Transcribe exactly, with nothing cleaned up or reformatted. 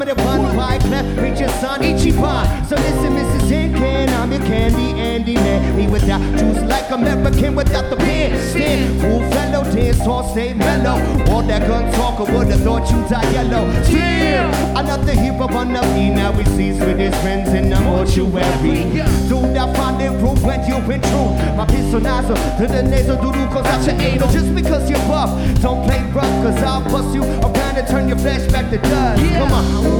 The one five left, reach your son Ichiban. So listen, Missus Tin Can, I'm your candy Andy man. Me without juice like American without the pen. Stand, fool fellow, dance hall, stay mellow. All that gun talk, I would've thought you die yellow. Damn, another hero on the beat. Now he sees with his friends in the mortuary. Dude, I find it proof when you've been true. My pistol nozzle to the nasal doodle cause out your anal. Just because you're buff, don't play rough cause I'll bust you around and turn your flesh back to dust. Come on.